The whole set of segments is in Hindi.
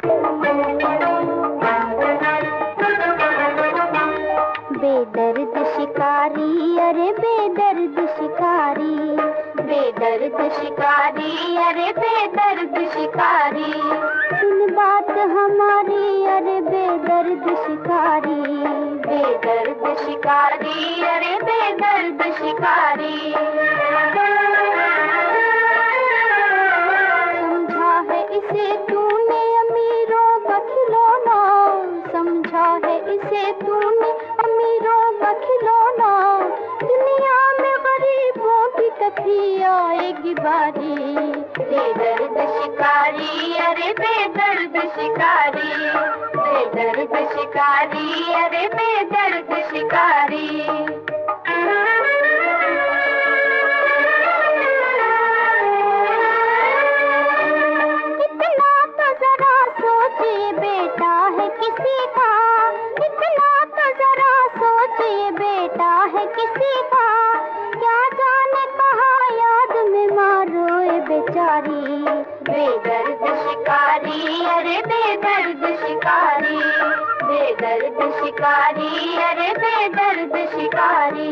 बेदर्द शिकारी, अरे बेदर्द शिकारी, बेदर्द शिकारी, अरे बेदर्द शिकारी, सुन बात हमारी, अरे बेदर्द शिकारी, बेदर्द शिकारी, अरे बेदर्द शिकारी। समझा है इसे तूने अमीरों का खिलौना, समझा है इसे तूने अमीरों का खिलौना, दुनिया में गरीबों की कभी आएगी बारी। बेदर्द शिकारी, अरे बेदर्द शिकारी, बेदर्द शिकारी, अरे बेदर्द शिकारी। इतना तो जरा सोचिए बेटा है किसी का, इतना तो जरा सोचिए बेटा है किसी का, क्या जाने कहाँ याद में मारोए बेचारी। बेदर्द शिकारी, अरे बेदर्द शिकारी, बेदर्द शिकारी, अरे बेदर्द शिकारी।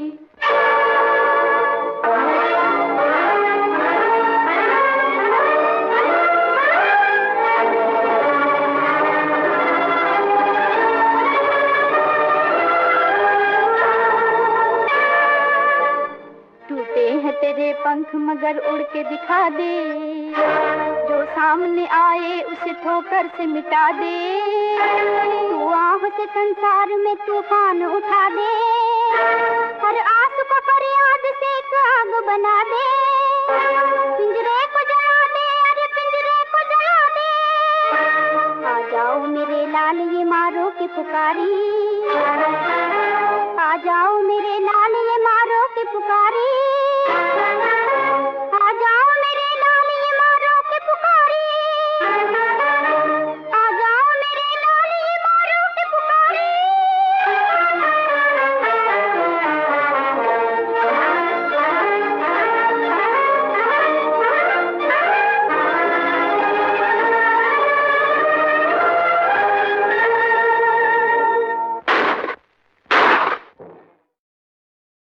टूटे हैं तेरे पंख मगर उड़ के दिखा दे, जो सामने आए उसे ठोकर से मिटा दे, तू आह से संसार में तूफान उठा दे, हर आंसू को फरियाद से एक आग बना दे, पिंजरे को जला दे, अरे पिंजरे को जला दे। आ जाओ मेरे लाल ये मारो की पुकारी, आ जाओ